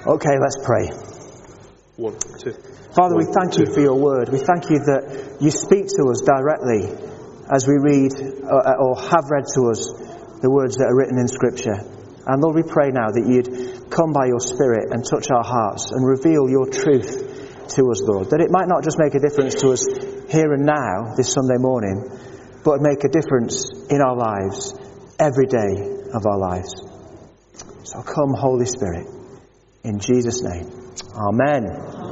Okay, let's pray. 1, 2. Father, we thank you for your word. We thank you that you speak to us directly as we read or have read to us the words that are written in Scripture. And Lord, we pray now that you'd come by your Spirit and touch our hearts and reveal your truth to us, Lord. That it might not just make a difference to us here and now, this Sunday morning, but make a difference in our lives, every day of our lives. So come, Holy Spirit, in Jesus' name. Amen.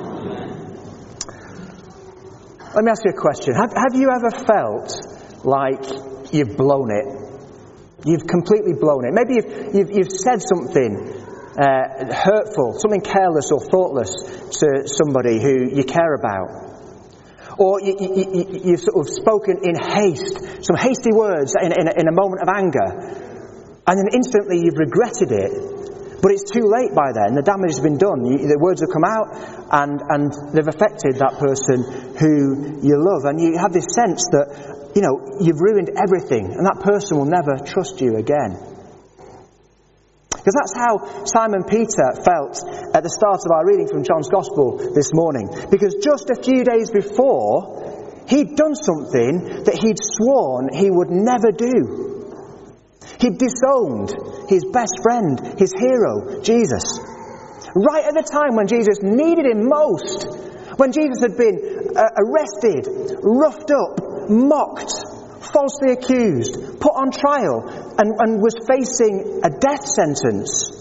Let me ask you a question. Have you ever felt like you've blown it? You've completely blown it. Maybe you've said something hurtful, something careless or thoughtless to somebody who you care about. Or you've sort of spoken in haste, some hasty words in a moment of anger. And then instantly you've regretted it. But it's too late by then. The damage has been done. The words have come out and they've affected that person who you love. And you have this sense that, you've ruined everything and that person will never trust you again. Because that's how Simon Peter felt at the start of our reading from John's Gospel this morning. Because just a few days before, he'd done something that he'd sworn he would never do. He'd disowned his best friend, his hero, Jesus. Right at the time when Jesus needed him most. When Jesus had been arrested, roughed up, mocked, falsely accused, put on trial, and was facing a death sentence.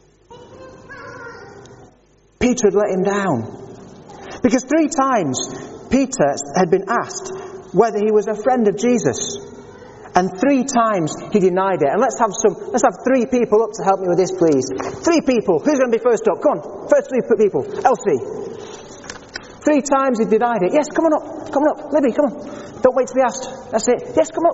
Peter had let him down. Because 3 times Peter had been asked whether he was a friend of Jesus. And 3 times he denied it. And let's have 3 people up to help me with this, please. 3 people. Who's going to be first up? Come on. First 3 people. Elsie. 3 times he denied it. Yes, come on up. Come on up. Libby, come on. Don't wait to be asked. That's it. Yes, come up.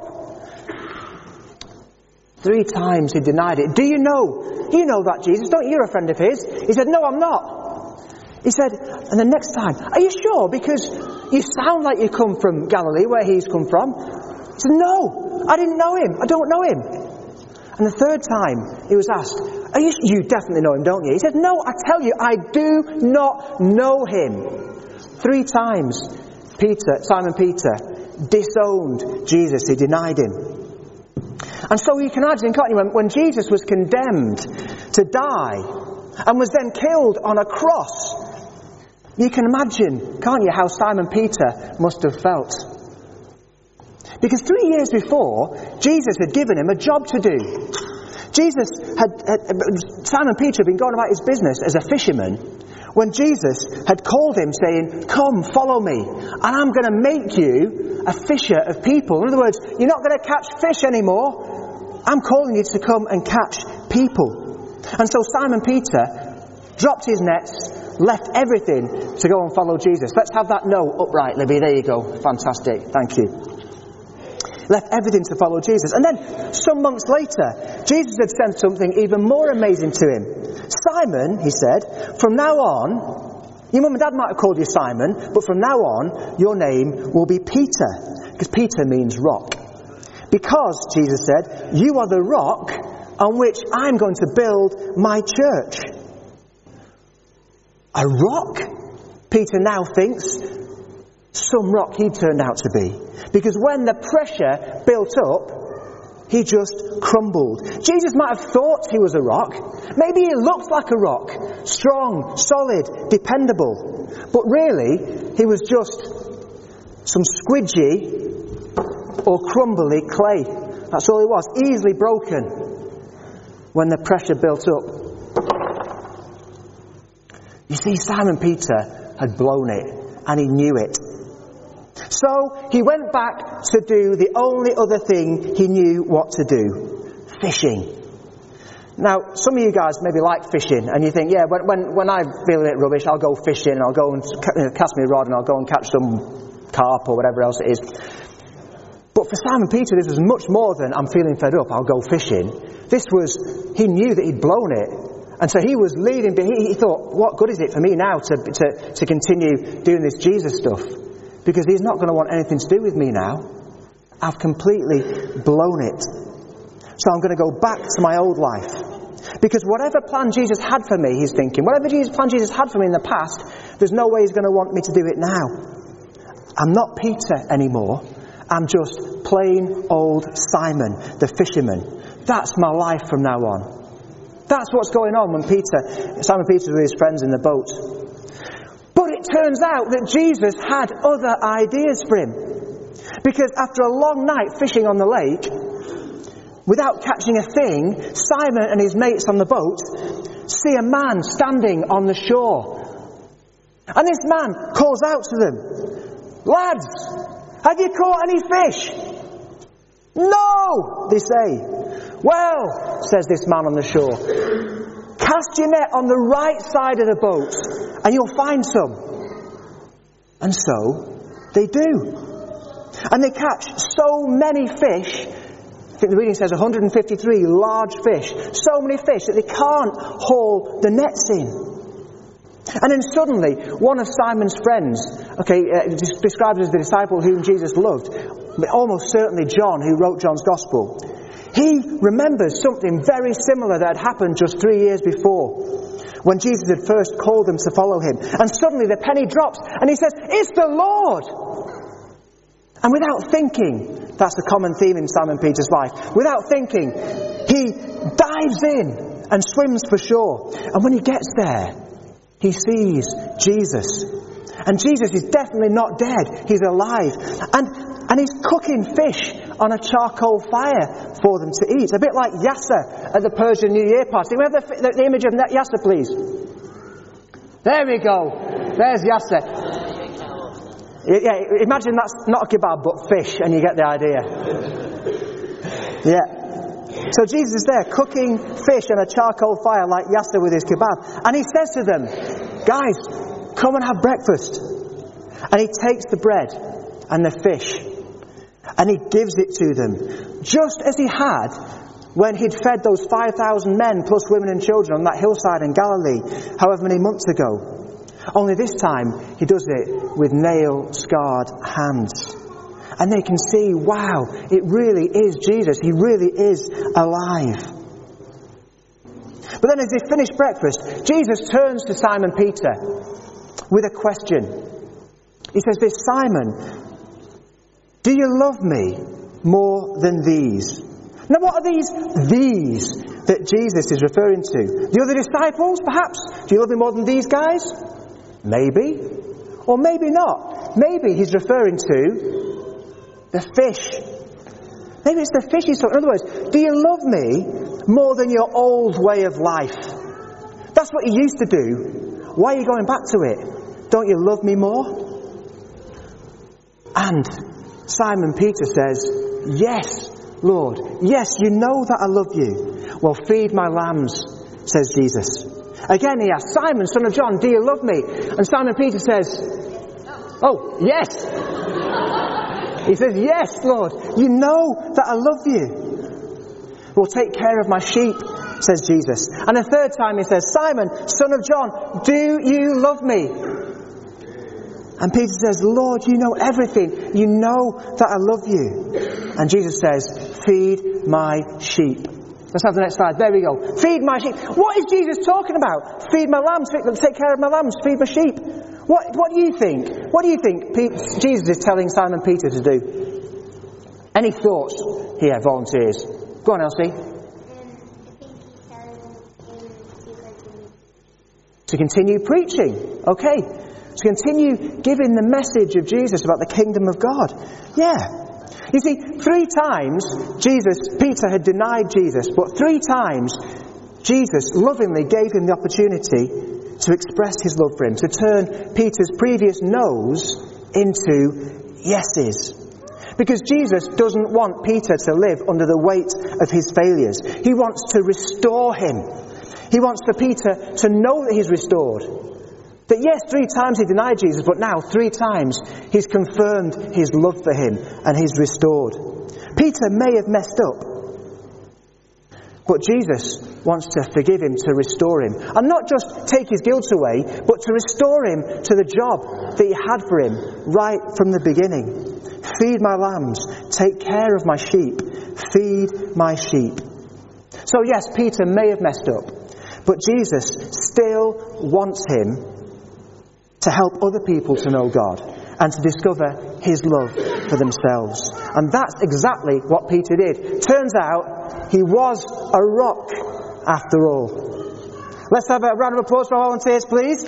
3 times he denied it. Do you know that Jesus? Don't you? You're a friend of his. He said, no, I'm not. He said, and the next time, are you sure? Because you sound like you come from Galilee, where he's come from. He said, no, I didn't know him. I don't know him. And the 3rd time he was asked, you definitely know him, don't you? He said, no, I tell you, I do not know him. 3 times Simon Peter disowned Jesus. He denied him. And so you can imagine, can't you, when Jesus was condemned to die and was then killed on a cross, you can imagine, can't you, how Simon Peter must have felt. Because 3 years before, Jesus had given him a job to do. Simon Peter had been going about his business as a fisherman when Jesus had called him saying, come, follow me, and I'm going to make you a fisher of people. In other words, you're not going to catch fish anymore. I'm calling you to come and catch people. And so Simon Peter dropped his nets, left everything to go and follow Jesus. Let's have that no upright, Libby. There you go. Fantastic. Thank you. Left everything to follow Jesus. And then, some months later, Jesus had sent something even more amazing to him. Simon, he said, from now on, your mum and dad might have called you Simon, but from now on, your name will be Peter. Because Peter means rock. Because, Jesus said, you are the rock on which I'm going to build my church. A rock? Peter now thinks some rock he turned out to be. Because when the pressure built up, he just crumbled. Jesus might have thought he was a rock. Maybe he looked like a rock. Strong, solid, dependable. But really, he was just some squidgy or crumbly clay. That's all he was. Easily broken when the pressure built up. You see, Simon Peter had blown it, and he knew it. So he went back to do the only other thing he knew what to do. Fishing. Now, some of you guys maybe like fishing, and you think, yeah, when I feel a bit rubbish, I'll go fishing, and I'll go and cast me a rod, and I'll go and catch some carp or whatever else it is. But for Simon Peter, this was much more than I'm feeling fed up, I'll go fishing. He knew that he'd blown it. And so he was leading, he thought, what good is it for me now to continue doing this Jesus stuff? Because he's not going to want anything to do with me now. I've completely blown it. So I'm going to go back to my old life. Because whatever plan Jesus had for me, he's thinking, whatever plan Jesus had for me in the past, there's no way he's going to want me to do it now. I'm not Peter anymore. I'm just plain old Simon, the fisherman. That's my life from now on. That's what's going on when Simon Peter's with his friends in the boat. But it turns out that Jesus had other ideas for him. Because after a long night fishing on the lake, without catching a thing, Simon and his mates on the boat see a man standing on the shore. And this man calls out to them, "Lads, have you caught any fish?" "No," they say. "Well," says this man on the shore, "cast your net on the right side of the boat and you'll find some." And so they do. And they catch so many fish. I think the reading says 153 large fish. So many fish that they can't haul the nets in. And then suddenly, one of Simon's friends, described as the disciple whom Jesus loved, but almost certainly John, who wrote John's Gospel, he remembers something very similar that had happened just 3 years before, when Jesus had first called them to follow him. And suddenly the penny drops, and he says, "It's the Lord!" And without thinking, that's the common theme in Simon Peter's life, without thinking, he dives in and swims for shore. And when he gets there, he sees Jesus. And Jesus is definitely not dead, he's alive. And he's cooking fish on a charcoal fire for them to eat. A bit like Yasser at the Persian New Year party. Can we have the image of Yasser, please? There we go. There's Yasser. Yeah, imagine that's not a kebab but fish, and you get the idea. Yeah. So Jesus is there cooking fish on a charcoal fire like Yasser with his kebab. And he says to them, "Guys, come and have breakfast." And he takes the bread and the fish and he gives it to them, just as he had when he'd fed those 5,000 men plus women and children on that hillside in Galilee however many months ago. Only this time he does it with nail-scarred hands. And they can see, wow, it really is Jesus. He really is alive. But then as they finish breakfast, Jesus turns to Simon Peter with a question. He says this, "Simon, do you love me more than these?" Now what are these that Jesus is referring to? The other disciples, perhaps? Do you love me more than these guys? Maybe. Or maybe not. Maybe he's referring to the fish. Maybe it's the fish he's talking. In other words, do you love me more than your old way of life? That's what you used to do. Why are you going back to it? Don't you love me more? And Simon Peter says, "Yes, Lord. Yes, you know that I love you." "Well, feed my lambs," says Jesus. Again he asks, "Simon, son of John, do you love me?" And Simon Peter says, "Oh, yes." He says, "Yes, Lord, you know that I love you." "Well, take care of my sheep," says Jesus. And a third time he says, "Simon, son of John, do you love me?" And Peter says, "Lord, you know everything. You know that I love you." And Jesus says, "Feed my sheep." Let's have the next slide. There we go. Feed my sheep. What is Jesus talking about? Feed my lambs. Take care of my lambs. Feed my sheep. What do you think? What do you think Jesus is telling Simon Peter to do? Any thoughts here, volunteers? Go on, Elsie. To continue preaching. Okay. To continue giving the message of Jesus about the kingdom of God. Yeah. You see, 3 times Peter had denied Jesus, but 3 times Jesus lovingly gave him the opportunity to express his love for him, to turn Peter's previous no's into yeses. Because Jesus doesn't want Peter to live under the weight of his failures. He wants to restore him. He wants for Peter to know that he's restored. That yes, 3 times he denied Jesus, but now 3 times he's confirmed his love for him and he's restored. Peter may have messed up, but Jesus wants to forgive him, to restore him. And not just take his guilt away, but to restore him to the job that he had for him right from the beginning. Feed my lambs, take care of my sheep, feed my sheep. So yes, Peter may have messed up, But Jesus still wants him to help other people to know God and to discover his love for themselves. And that's exactly what Peter did. Turns out he was a rock after all. Let's have a round of applause for our volunteers, please.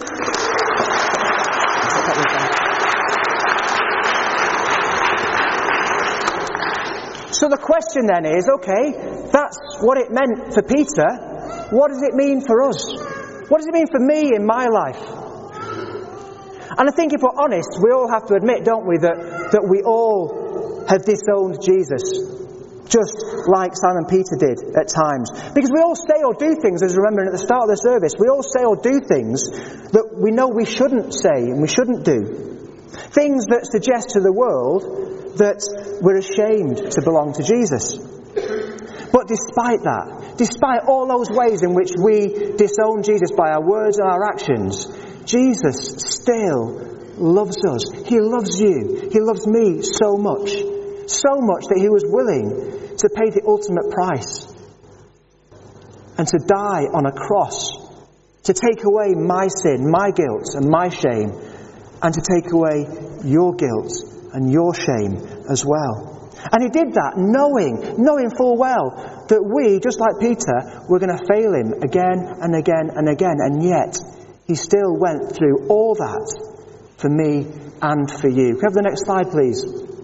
So the question then is, okay, that's what it meant for Peter. What does it mean for us? What does it mean for me in my life? And I think if we're honest, we all have to admit, don't we, that we all have disowned Jesus, just like Simon Peter did at times. Because we all say or do things, as remembering at the start of the service, we all say or do things that we know we shouldn't say and we shouldn't do. Things that suggest to the world that we're ashamed to belong to Jesus. But despite that, despite all those ways in which we disown Jesus by our words and our actions, Jesus still loves us. He loves you. He loves me so much that he was willing to pay the ultimate price and to die on a cross, to take away my sin, my guilt and my shame, and to take away your guilt and your shame as well. And he did that knowing full well that we, just like Peter, were going to fail him again and again and again. And yet, he still went through all that for me and for you. Can we have the next slide, please?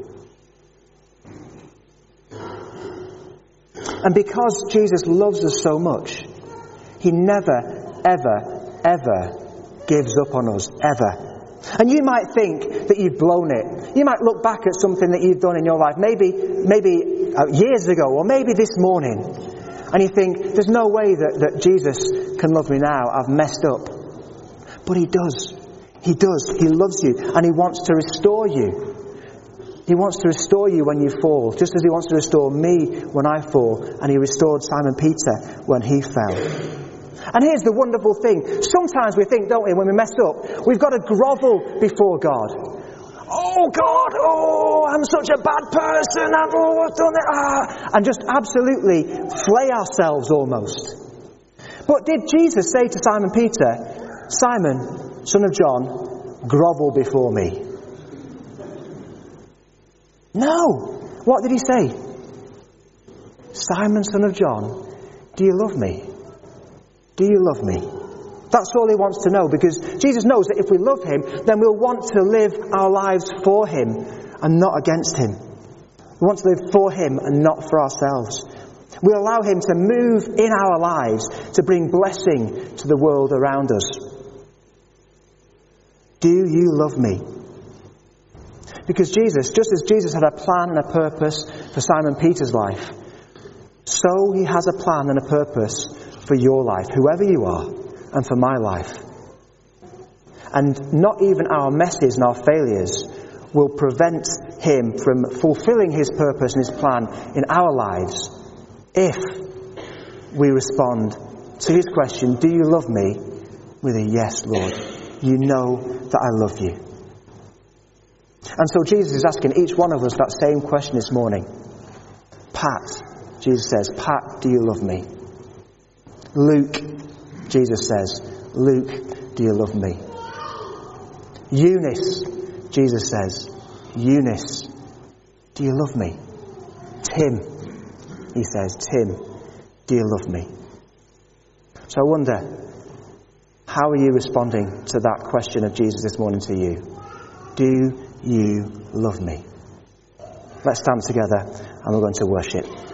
And because Jesus loves us so much, he never, ever, ever gives up on us, ever. And you might think that you've blown it. You might look back at something that you've done in your life, maybe years ago, or maybe this morning, and you think, there's no way that Jesus can love me now. I've messed up. But he does. He does. He loves you, and he wants to restore you. He wants to restore you when you fall, just as he wants to restore me when I fall, and he restored Simon Peter when he fell. And here's the wonderful thing. Sometimes we think, don't we, when we mess up, we've got to grovel before God. Oh God, I'm such a bad person, I've done it, and just absolutely flay ourselves almost. But did Jesus say to Simon Peter, Simon, son of John, grovel before me? No. What did he say? Simon, son of John, do you love me? Do you love me? That's all he wants to know, because Jesus knows that if we love him, then we'll want to live our lives for him and not against him. We want to live for him and not for ourselves. We allow him to move in our lives to bring blessing to the world around us. Do you love me? Because Jesus, just as Jesus had a plan and a purpose for Simon Peter's life, so he has a plan and a purpose for your life, whoever you are, and for my life. And not even our messes and our failures will prevent him from fulfilling his purpose and his plan in our lives if we respond to his question, do you love me? With a yes, Lord. You know that I love you. And so Jesus is asking each one of us that same question this morning. Pat, Jesus says, Pat, do you love me? Luke, Jesus says, Luke, do you love me? Eunice, Jesus says, Eunice, do you love me? Tim, he says, Tim, do you love me? So I wonder, how are you responding to that question of Jesus this morning to you? Do you love me? Let's stand together and we're going to worship.